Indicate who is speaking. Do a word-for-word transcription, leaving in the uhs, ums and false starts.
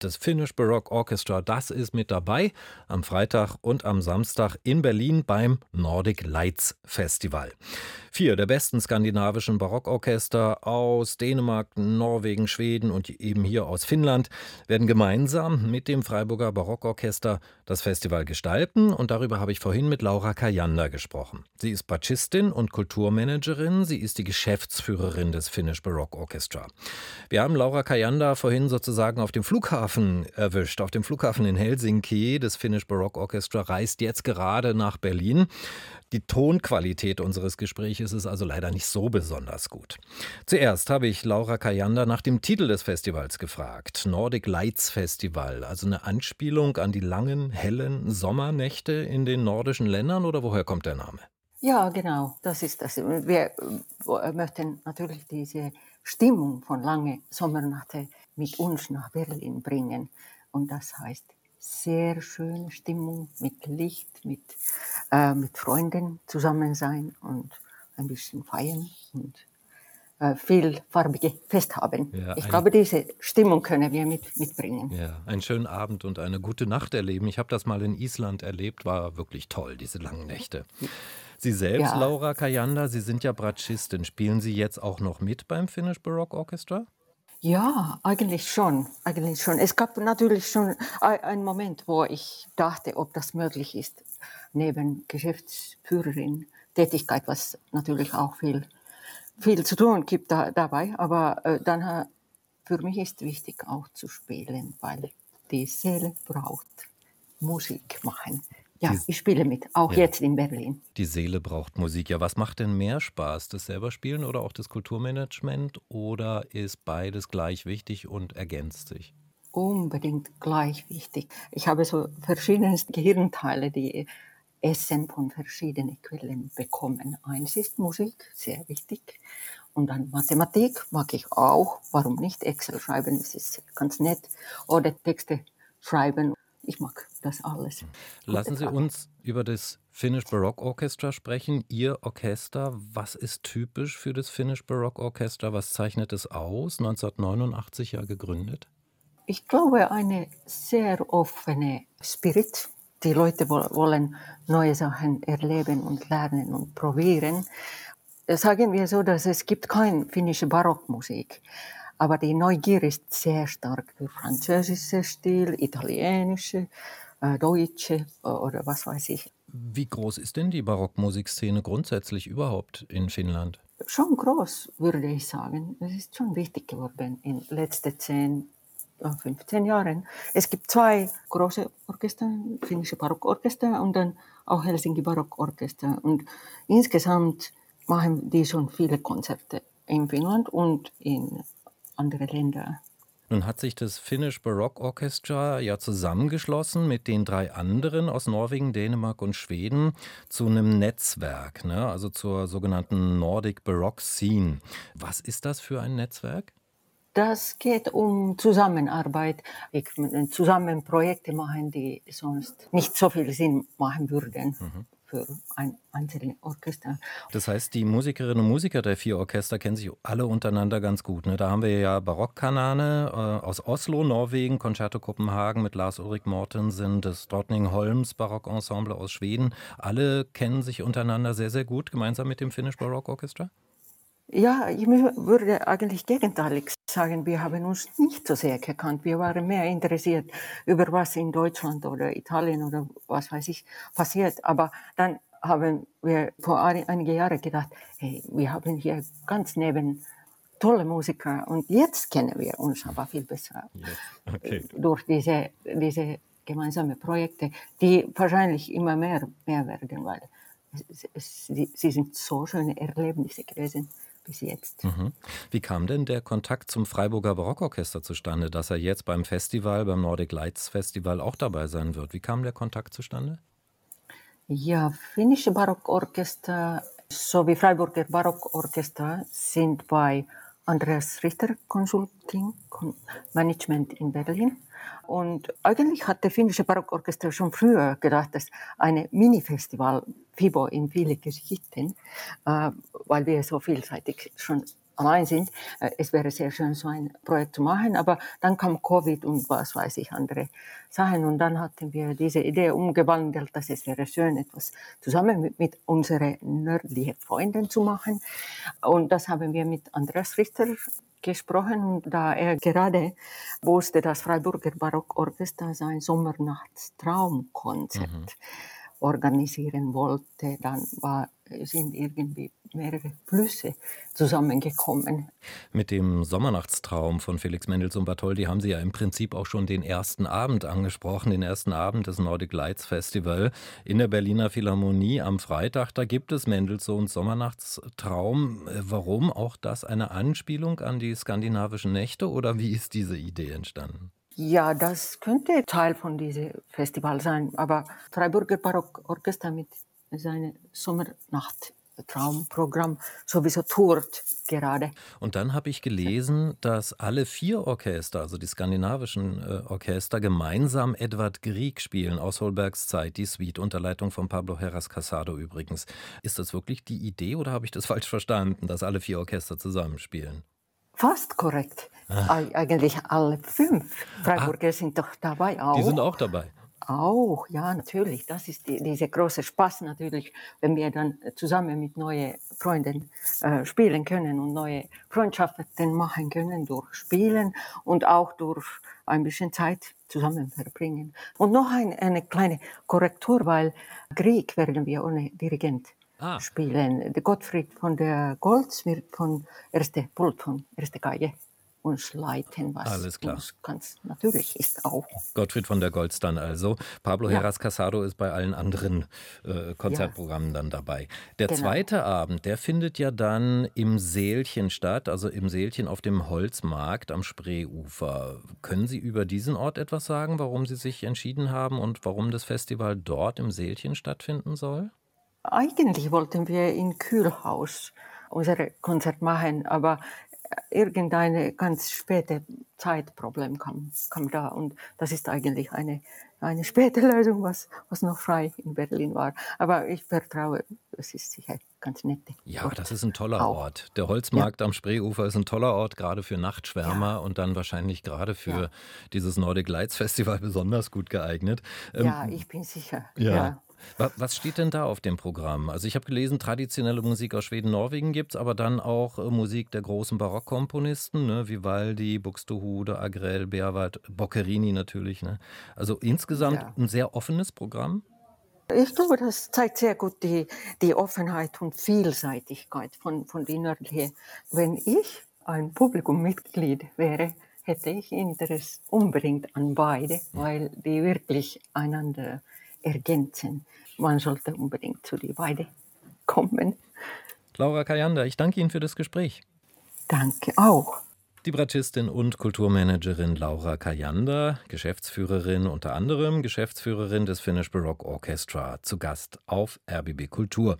Speaker 1: Das Finnish Baroque Orchestra, das ist mit dabei am Freitag und am Samstag in Berlin beim Nordic Lights Festival. Vier der besten skandinavischen Barockorchester aus Dänemark, Norwegen, Schweden und eben hier aus Finnland werden gemeinsam mit dem Freiburger Barockorchester das Festival gestalten. Und darüber habe ich vorhin mit Laura Kajander gesprochen. Sie ist Bratschistin und Kulturmanagerin. Sie ist die Geschäftsführerin des Finnish Baroque Orchestra. Wir haben Laura Kajander vorhin sozusagen auf dem Flughafen erwischt. Auf dem Flughafen in Helsinki. Das Finnish Baroque Orchestra reist jetzt gerade nach Berlin. Die Tonqualität unseres Gesprächs ist also leider nicht so besonders gut. Zuerst habe ich Laura Kajander nach dem Titel des Festivals gefragt. Nordic Lights Festival, also eine Anspielung an die langen, hellen Sommernächte in den nordischen Ländern, oder woher kommt der Name?
Speaker 2: Ja, genau, das ist das. Wir möchten natürlich diese Stimmung von langen Sommernächten mit uns nach Berlin bringen. Und das heißt sehr schöne Stimmung mit Licht, mit, äh, mit Freunden zusammen sein und ein bisschen feiern und äh, viel farbige Fest haben.
Speaker 1: Ja,
Speaker 2: ich
Speaker 1: ein,
Speaker 2: glaube, diese Stimmung können wir mit, mitbringen.
Speaker 1: Ja, einen schönen Abend und eine gute Nacht erleben. Ich habe das mal in Island erlebt, war wirklich toll, diese langen Nächte. Sie selbst,
Speaker 2: Ja.
Speaker 1: Laura Kajander, Sie sind ja Bratschistin. Spielen Sie jetzt auch noch mit beim Finnish Baroque Orchestra?
Speaker 2: Ja, eigentlich schon, eigentlich schon. Es gab natürlich schon einen Moment, wo ich dachte, ob das möglich ist, neben Geschäftsführerin Tätigkeit, was natürlich auch viel, viel zu tun gibt da, dabei. Aber äh, dann äh, für mich ist wichtig auch zu spielen, weil die Seele braucht Musik machen. Ja,
Speaker 1: Die,
Speaker 2: ich spiele mit, auch
Speaker 1: ja.
Speaker 2: jetzt in Berlin.
Speaker 1: Die Seele braucht Musik. Ja, was macht denn mehr Spaß? Das selber spielen oder auch das Kulturmanagement? Oder ist beides gleich wichtig und ergänzt sich?
Speaker 2: Unbedingt gleich wichtig. Ich habe so verschiedene Gehirnteile, die Essen von verschiedenen Quellen bekommen. Eins ist Musik, sehr wichtig. Und dann Mathematik mag ich auch. Warum nicht? Excel schreiben, das ist ganz nett. Oder Texte schreiben. Ich mag das alles.
Speaker 1: Lassen Sie uns über das Finnish Baroque Orchestra sprechen. Ihr Orchester, was ist typisch für das Finnish Baroque Orchestra? Was zeichnet es aus? neunzehnhundertneunundachtzig ja gegründet.
Speaker 2: Ich glaube, eine sehr offene Spirit. Die Leute wollen neue Sachen erleben und lernen und probieren. Sagen wir so, dass es gibt keine finnische Barockmusik. Aber die Neugier ist sehr stark für französische Stil, italienische, äh, deutsche oder was weiß ich.
Speaker 1: Wie groß ist denn die Barockmusikszene grundsätzlich überhaupt in Finnland?
Speaker 2: Schon groß, würde ich sagen. Es ist schon wichtig geworden in den letzten zehn, fünfzehn Jahren. Es gibt zwei große Orchester, finnische Barockorchester und dann auch Helsinki Barockorchester. Und insgesamt machen die schon viele Konzerte in Finnland und in andere Länder.
Speaker 1: Nun hat sich das Finnish Baroque Orchestra ja zusammengeschlossen mit den drei anderen aus Norwegen, Dänemark und Schweden zu einem Netzwerk, ne? Also zur sogenannten Nordic Baroque Scene. Was ist das für ein Netzwerk?
Speaker 2: Das geht um Zusammenarbeit, zusammen Projekte machen, die sonst nicht so viel Sinn machen würden. Mhm. Für ein einzelnes Orchester.
Speaker 1: Das heißt, die Musikerinnen und Musiker der vier Orchester kennen sich alle untereinander ganz gut. Ne? Da haben wir ja Barockkanane äh, aus Oslo, Norwegen, Concerto Kopenhagen mit Lars-Ulrik Mortensen, das Drottningholms Barockensemble aus Schweden. Alle kennen sich untereinander sehr, sehr gut, gemeinsam mit dem Finnish Baroque Orchestra?
Speaker 2: Ja, ich würde eigentlich gegenteilig sagen, wir haben uns nicht so sehr gekannt. Wir waren mehr interessiert über was in Deutschland oder Italien oder was weiß ich passiert. Aber dann haben wir vor einigen Jahren gedacht, hey, wir haben hier ganz neben tolle Musiker und jetzt kennen wir uns aber viel besser.
Speaker 1: Yes. Okay.
Speaker 2: Durch diese, diese gemeinsamen Projekte, die wahrscheinlich immer mehr, mehr werden, weil es, es, sie, sie sind so schöne Erlebnisse gewesen. Bis jetzt.
Speaker 1: Mhm. Wie kam denn der Kontakt zum Freiburger Barockorchester zustande, dass er jetzt beim Festival, beim Nordic Lights Festival auch dabei sein wird? Wie kam der Kontakt zustande?
Speaker 2: Ja, finnische Barockorchester sowie Freiburger Barockorchester sind bei Andreas Richter Consulting Management in Berlin. Und eigentlich hat der finnische Barockorchester schon früher gedacht, dass eine Mini-Festival FIBO in viele Geschichten, äh, weil wir so vielseitig schon allein sind. Äh, Es wäre sehr schön, so ein Projekt zu machen, aber dann kam Covid und was weiß ich, andere Sachen. Und dann hatten wir diese Idee umgewandelt, dass es wäre schön, etwas zusammen mit, mit unseren nördlichen Freunden zu machen. Und das haben wir mit Andreas Richter gesprochen, und da er gerade wusste, dass Freiburger Barockorchester sein Sommernachtstraumkonzert
Speaker 1: Mhm.
Speaker 2: organisieren wollte, dann war, sind irgendwie mehrere Flüsse zusammengekommen.
Speaker 1: Mit dem Sommernachtstraum von Felix Mendelssohn Bartholdy haben Sie ja im Prinzip auch schon den ersten Abend angesprochen, den ersten Abend des Nordic Lights Festival in der Berliner Philharmonie am Freitag. Da gibt es Mendelssohns Sommernachtstraum. Äh, Warum? Auch das eine Anspielung an die skandinavischen Nächte, oder wie ist diese Idee entstanden?
Speaker 2: Ja, das könnte Teil von diesem Festival sein, aber Freiburger Barockorchester mit seinem Sommernachttraumprogramm sowieso tourt gerade.
Speaker 1: Und dann habe ich gelesen, dass alle vier Orchester, also die skandinavischen äh, Orchester, gemeinsam Edvard Grieg spielen aus Holbergs Zeit, die Suite unter Leitung von Pablo Heras Casado übrigens. Ist das wirklich die Idee oder habe ich das falsch verstanden, dass alle vier Orchester zusammenspielen?
Speaker 2: Fast korrekt. Eig- Eigentlich alle fünf
Speaker 1: Ah,
Speaker 2: Freiburger sind doch dabei
Speaker 1: die sind
Speaker 2: auch.
Speaker 1: auch dabei.
Speaker 2: Auch, ja, natürlich. Das ist die, dieser große Spaß natürlich, wenn wir dann zusammen mit neuen Freunden äh, spielen können und neue Freundschaften machen können durch Spielen und auch durch ein bisschen Zeit zusammen verbringen. Und noch ein, eine kleine Korrektur, weil Grieg werden wir ohne Dirigent
Speaker 1: Ah,
Speaker 2: spielen. Der Gottfried von der Goltz wird von erste Pult von erste Geige uns leiten, was
Speaker 1: alles klar.
Speaker 2: uns ganz natürlich ist auch.
Speaker 1: Gottfried von der Goltz dann also. Pablo
Speaker 2: Ja,
Speaker 1: Heras Casado ist bei allen anderen äh,
Speaker 2: ja,
Speaker 1: Konzertprogrammen dann dabei. Der
Speaker 2: genau.
Speaker 1: zweite Abend, der findet ja dann im Seelchen statt, also im Seelchen auf dem Holzmarkt am Spreeufer. Können Sie über diesen Ort etwas sagen, warum Sie sich entschieden haben und warum das Festival dort im Seelchen stattfinden soll?
Speaker 2: Eigentlich wollten wir in Kühlhaus unser Konzert machen, aber irgendeine ganz späte Zeitproblem kam, kam da, und das ist eigentlich eine, eine späte Lösung, was, was noch frei in Berlin war. Aber ich vertraue, es ist sicher ganz nett
Speaker 1: Ja,
Speaker 2: dort
Speaker 1: das ist ein toller
Speaker 2: auch.
Speaker 1: Ort. Der
Speaker 2: Ja,
Speaker 1: Holzmarkt am Spreeufer ist ein toller Ort, gerade für
Speaker 2: ja,
Speaker 1: Nachtschwärmer und dann wahrscheinlich gerade
Speaker 2: ja,
Speaker 1: für dieses Nordic Lights Festival besonders gut geeignet.
Speaker 2: ja,
Speaker 1: Ähm,
Speaker 2: ich bin sicher,
Speaker 1: ja.
Speaker 2: ja.
Speaker 1: Wa was steht denn da auf dem Programm? Also, ich habe gelesen, traditionelle Musik aus Schweden, Norwegen gibt's, aber dann auch, äh, Musik der großen Barockkomponisten, ne, Vivaldi, Buxtehude, Agrell, Berwald, Boccherini natürlich, ne? Also, insgesamt
Speaker 2: Ja.
Speaker 1: ein sehr offenes Programm?
Speaker 2: Ich glaube, das zeigt sehr gut die, die Offenheit und Vielseitigkeit von, von den nördlichen. Wenn ich ein Publikummitglied wäre, hätte ich Interesse unbedingt an beide, weil die wirklich einander ergänzen. Man sollte unbedingt zu die beiden kommen.
Speaker 1: Laura Kayander, ich danke Ihnen für das Gespräch.
Speaker 2: Danke auch.
Speaker 1: Die Bratschistin und Kulturmanagerin Laura Kayander, Geschäftsführerin unter anderem, Geschäftsführerin des Finnish Baroque Orchestra, zu Gast auf R B B Kultur.